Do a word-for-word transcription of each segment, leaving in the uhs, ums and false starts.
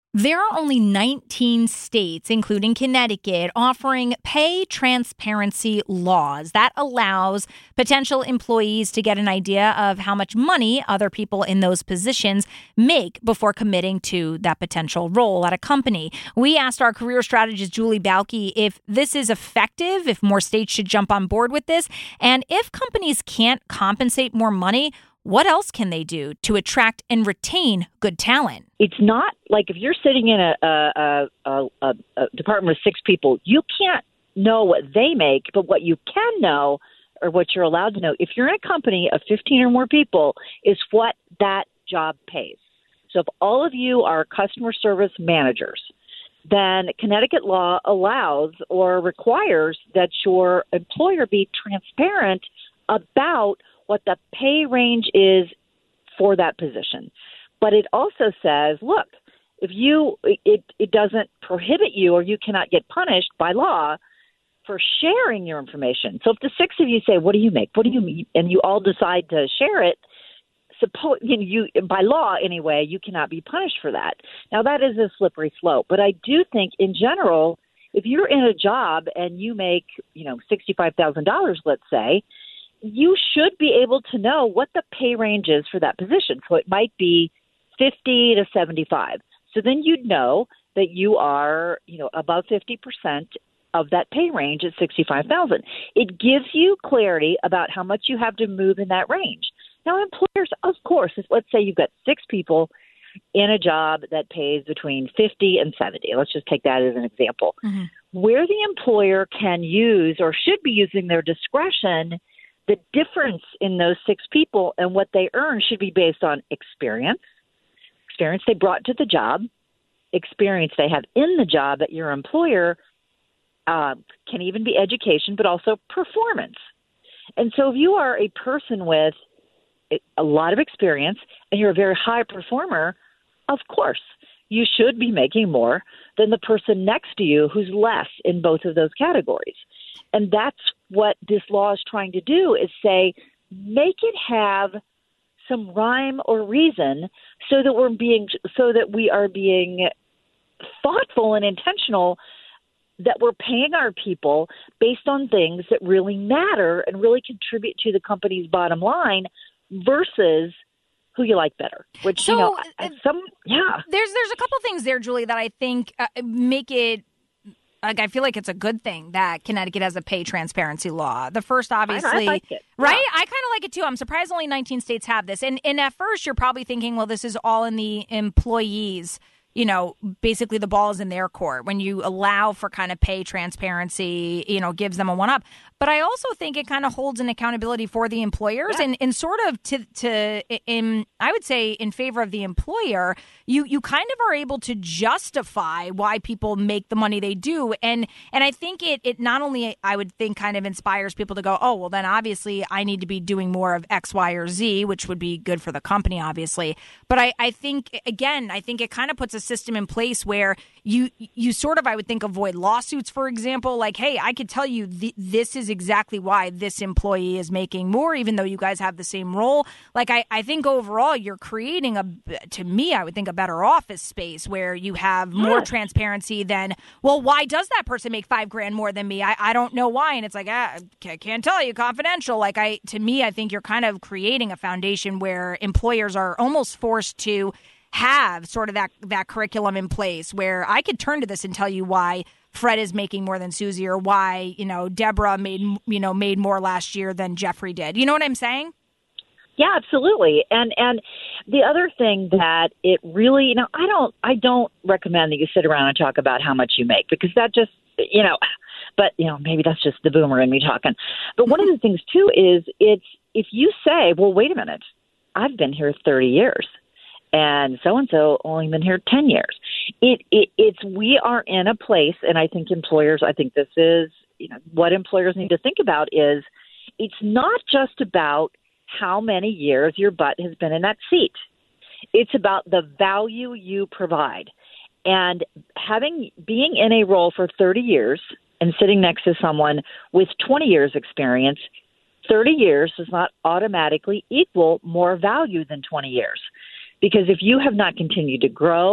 There are only nineteen states, including Connecticut, offering pay transparency laws. That allows potential employees to get an idea of how much money other people in those positions make before committing to that potential role at a company. We asked our career strategist, Julie Balke, if this is effective, if more states should jump on board with this, and if companies can't compensate more money, what else can they do to attract and retain good talent? It's not like if you're sitting in a, a, a, a, a department with six people, you can't know what they make, but what you can know or what you're allowed to know, if you're in a company of fifteen or more people, is what that job pays. So if all of you are customer service managers, then Connecticut law allows or requires that your employer be transparent about what the pay range is for that position. But it also says, look, if you, it, it doesn't prohibit you or you cannot get punished by law for sharing your information. So if the six of you say, what do you make? What do you, and you all decide to share it, suppose, you know, you, by law anyway, you cannot be punished for that. Now that is a slippery slope, but I do think in general, if you're in a job and you make, you know, sixty-five thousand dollars, let's say, you should be able to know what the pay range is for that position. So it might be fifty to seventy-five. So then you'd know that you are, you know, above fifty percent of that pay range at sixty-five thousand. It gives you clarity about how much you have to move in that range. Now, employers, of course, let's say you've got six people in a job that pays between fifty and seventy. Let's just take that as an example. Mm-hmm. Where the employer can use or should be using their discretion, the difference in those six people and what they earn should be based on experience, experience they brought to the job, experience they have in the job at your employer, uh, can even be education, but also performance. And so if you are a person with a lot of experience and you're a very high performer, of course, you should be making more than the person next to you who's less in both of those categories. And that's what this law is trying to do, is say, make it have some rhyme or reason so that we're being, so that we are being thoughtful and intentional, that we're paying our people based on things that really matter and really contribute to the company's bottom line versus who you like better. Which, so, you know, some, yeah. There's, there's a couple things there, Julie, that I think uh, make it, like, I feel like it's a good thing that Connecticut has a pay transparency law. The first, obviously, I, I like it. Right? Yeah. I kind of like it too. I'm surprised only nineteen states have this. And, and at first, you're probably thinking, well, this is all in the employees. You know, basically the ball is in their court when you allow for kind of pay transparency, you know, gives them a one up. But I also think it kind of holds an accountability for the employers yeah. and, and sort of to, to in, I would say in favor of the employer, you, you kind of are able to justify why people make the money they do. And, and I think it, it not only, I would think, kind of inspires people to go, oh, well, then obviously I need to be doing more of X, Y, or Z, which would be good for the company, obviously. But I, I think, again, I think it kind of puts a system in place where you you sort of, I would think, avoid lawsuits, for example, like, hey, I could tell you th- this is exactly why this employee is making more, even though you guys have the same role. Like, I, I think overall you're creating, a, to me, I would think, a better office space where you have more yes. transparency than, well, why does that person make five grand more than me? I, I don't know why. And it's like, ah, I can't tell you, confidential. Like, I to me, I think you're kind of creating a foundation where employers are almost forced to have sort of that that curriculum in place where I could turn to this and tell you why Fred is making more than Susie, or why, you know, Deborah made, you know, made more last year than Jeffrey did. You know what I'm saying? Yeah, absolutely. And and the other thing that it really, you know, I don't I don't recommend that you sit around and talk about how much you make, because that just, you know, but, you know, maybe that's just the boomer in me talking. But one of the things, too, is it's if you say, well, wait a minute, I've been here thirty years. And so-and-so only been here ten years. It, it, it's, we are in a place, and I think employers, I think this is, you know, what employers need to think about is it's not just about how many years your butt has been in that seat. It's about the value you provide. And having, being in a role for thirty years and sitting next to someone with twenty years experience, thirty years does not automatically equal more value than twenty years. Because if you have not continued to grow,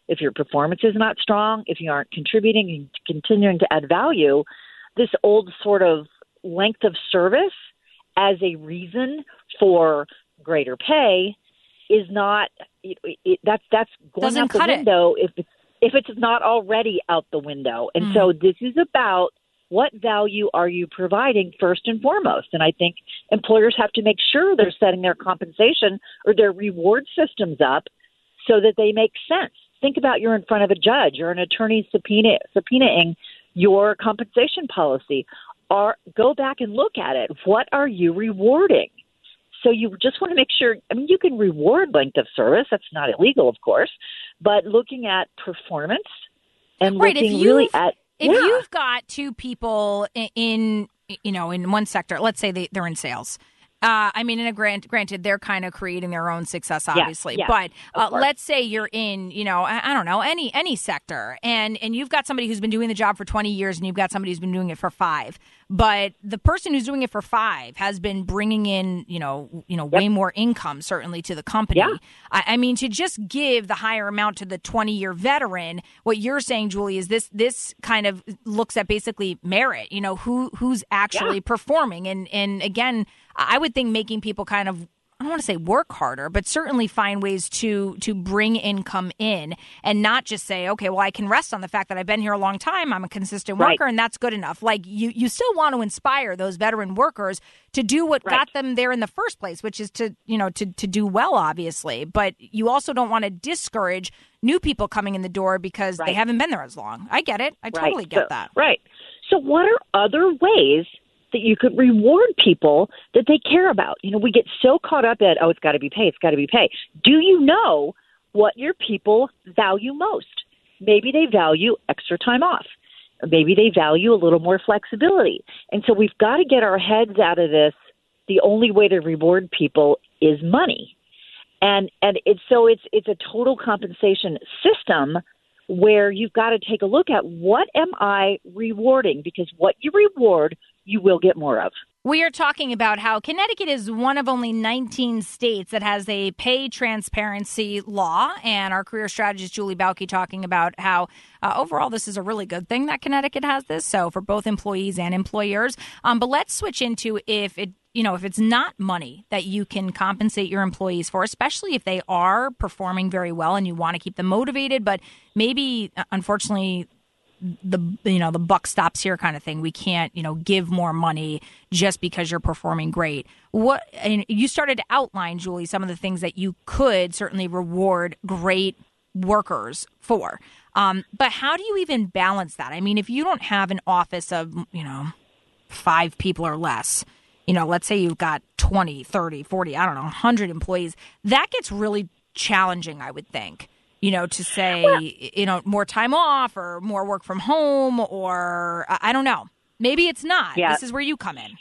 if your performance is not strong, if you aren't contributing and continuing to add value, this old sort of length of service as a reason for greater pay is not it, it, that's that's going Doesn't out the cut window it. if it's, if it's not already out the window. And mm. so this is about what value are you providing first and foremost. And I think employers have to make sure they're setting their compensation or their reward systems up so that they make sense. Think about you're in front of a judge or an attorney subpoena, subpoenaing your compensation policy. Or go back and look at it. What are you rewarding? So you just want to make sure, I mean, you can reward length of service. That's not illegal, of course. But looking at performance and right, looking really at If yeah. you've got two people in, in, you know, in one sector, let's say they, they're in sales. Uh, I mean, in a grant, granted, they're kind of creating their own success, obviously. Yeah, yeah, but uh, of let's say you're in, you know, I, I don't know, any any sector, and and you've got somebody who's been doing the job for twenty years, and you've got somebody who's been doing it for five. But the person who's doing it for five has been bringing in, you know, you know, yep. way more income, certainly, to the company. Yeah. I, I mean, to just give the higher amount to the twenty-year veteran, what you're saying, Julie, is this this kind of looks at basically merit. You know, who who's actually yeah. performing, and and again, I would think making people kind of, I don't want to say work harder, but certainly find ways to to bring income in and not just say, okay, well, I can rest on the fact that I've been here a long time. I'm a consistent worker, right. and that's good enough. Like you, you still want to inspire those veteran workers to do what right. got them there in the first place, which is to, you know, to, to do well, obviously. But you also don't want to discourage new people coming in the door because right. they haven't been there as long. I get it. I right. totally get so, that. Right. So what are other ways that you could reward people that they care about? You know, we get so caught up at, oh, it's got to be pay, it's got to be pay. Do you know what your people value most? Maybe they value extra time off. Maybe they value a little more flexibility. And so we've got to get our heads out of this. The only way to reward people is money. And and it's so it's it's a total compensation system where you've got to take a look at what am I rewarding? Because what you reward, you will get more of. We are talking about how Connecticut is one of only nineteen states that has a pay transparency law. And our career strategist, Julie Bauke, talking about how uh, overall this is a really good thing that Connecticut has this. So for both employees and employers. Um, but let's switch into if it, you know, if it's not money that you can compensate your employees for, especially if they are performing very well and you want to keep them motivated. But maybe, unfortunately, the you know the buck stops here kind of thing. We can't you know give more money just because you're performing great. What and you started to outline, Julie, some of the things that you could certainly reward great workers for. Um, but how do you even balance that? I mean, if you don't have an office of you know five people or less, you know, let's say you've got twenty, thirty, forty, I don't know, one hundred employees, that gets really challenging, I would think. You know, to say, well, you know, more time off or more work from home or I don't know. Maybe it's not. Yeah. This is where you come in.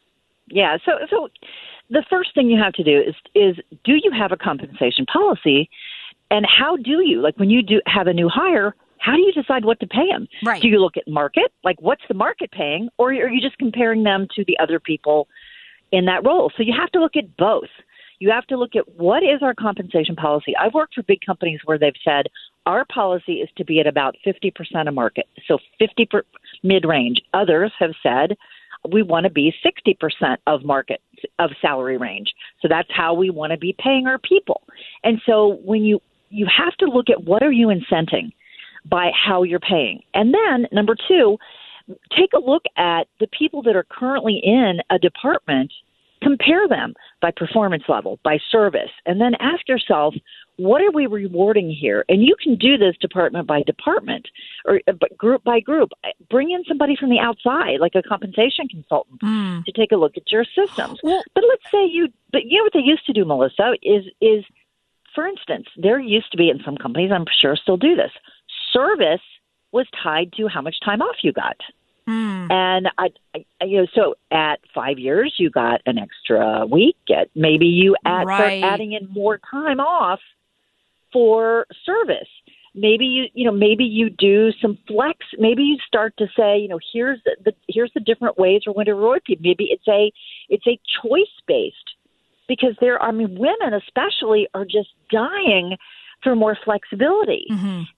Yeah. So so the first thing you have to do is is do you have a compensation policy, and how do you, like when you do have a new hire, how do you decide what to pay them? Right. Do you look at market? Like what's the market paying? Or are you just comparing them to the other people in that role? So you have to look at both. You have to look at what is our compensation policy. I've worked for big companies where they've said our policy is to be at about fifty percent of market, so fifty per mid-range. Others have said we want to be sixty percent of market, of salary range. So that's how we want to be paying our people. And so when you, you have to look at what are you incenting by how you're paying. And then, number two, take a look at the people that are currently in a department. Compare them by performance level, by service, and then ask yourself, what are we rewarding here? And you can do this department by department or group by group. Bring in somebody from the outside, like a compensation consultant, mm. to take a look at your systems. Well, but let's say you, but you know what they used to do, Melissa, is, is, for instance, there used to be, in some companies, I'm sure still do this, service was tied to how much time off you got. Mm. And I, I, you know, so at five years, you got an extra week. At maybe you add, right. start adding in more time off for service. Maybe you, you know, maybe you do some flex. Maybe you start to say, you know, here's the, the here's the different ways we're going to reward people. Maybe it's a it's a choice based, because there, I mean, women especially are just dying for more flexibility. Mm-hmm.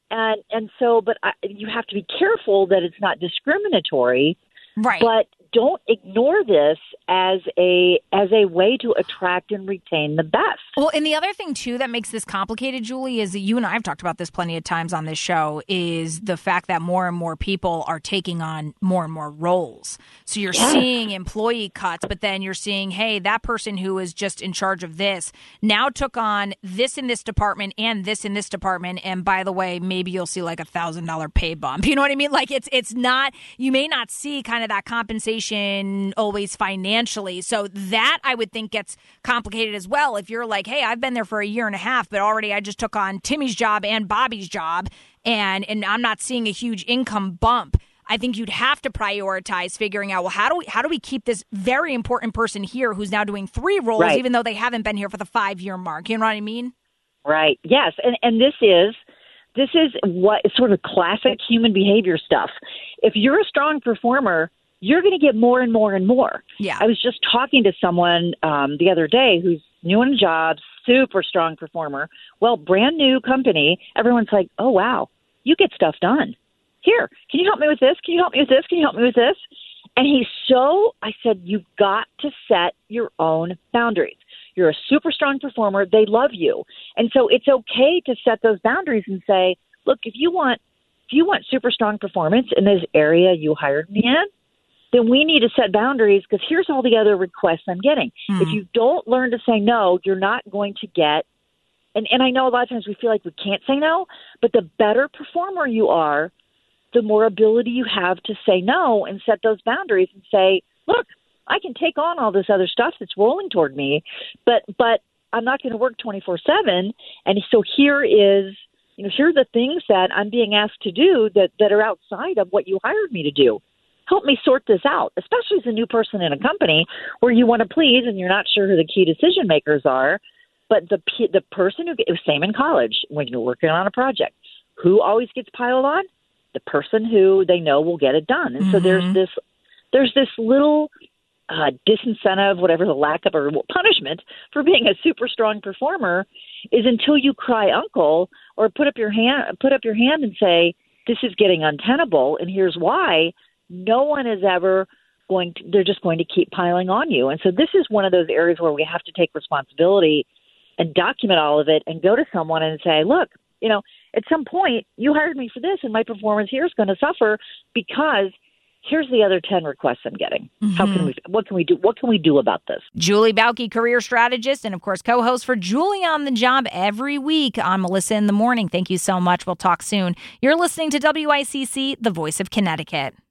And and so, but I, you have to be careful that it's not discriminatory. Right. But don't ignore this as a as a way to attract and retain the best. Well, and the other thing, too, that makes this complicated, Julie, is that you and I have talked about this plenty of times on this show, is the fact that more and more people are taking on more and more roles. So you're yes. seeing employee cuts, but then you're seeing, hey, that person who is just in charge of this now took on this in this department and this in this department. And by the way, maybe you'll see like a one thousand dollars pay bump. You know what I mean? Like it's it's not, you may not see kind of that compensation always financially. So that I would think gets complicated as well. If you're like, hey, I've been there for a year and a half, but already I just took on Timmy's job and Bobby's job, and and I'm not seeing a huge income bump. I think you'd have to prioritize figuring out, well, how do we how do we keep this very important person here who's now doing three roles, right. even though they haven't been here for the five year mark. You know what I mean? Right. Yes. And and this is this is what sort of classic human behavior stuff. If you're a strong performer, you're going to get more and more and more. Yeah. I was just talking to someone um, the other day who's new in a job, super strong performer. Well, brand new company. Everyone's like, oh, wow, you get stuff done. Here, can you help me with this? Can you help me with this? Can you help me with this? And he's so, I said, you've got to set your own boundaries. You're a super strong performer. They love you. And so it's okay to set those boundaries and say, look, if you want, if you want super strong performance in this area you hired me in, then we need to set boundaries because here's all the other requests I'm getting. Mm. If you don't learn to say no, you're not going to get, and, and I know a lot of times we feel like we can't say no, but the better performer you are, the more ability you have to say no and set those boundaries and say, look, I can take on all this other stuff that's rolling toward me, but but I'm not going to work twenty-four seven. And so here is, you know, here are the things that I'm being asked to do that, that are outside of what you hired me to do. Help me sort this out, especially as a new person in a company where you want to please and you're not sure who the key decision makers are. But the the person who – it was same in college when you're working on a project. Who always gets piled on? The person who they know will get it done. And mm-hmm. so there's this there's this little uh, disincentive, whatever the lack of or punishment for being a super strong performer is until you cry uncle or put up your hand put up your hand and say, this is getting untenable and here's why. No one is ever going to, they're just going to keep piling on you. And so this is one of those areas where we have to take responsibility and document all of it and go to someone and say, look, you know, at some point you hired me for this and my performance here is going to suffer because here's the other ten requests I'm getting. Mm-hmm. How can we, what can we do? What can we do about this? Julie Bauke, career strategist, and of course, co-host for Julie on the Job every week on Melissa in the Morning. Thank you so much. We'll talk soon. You're listening to W I C C, the voice of Connecticut.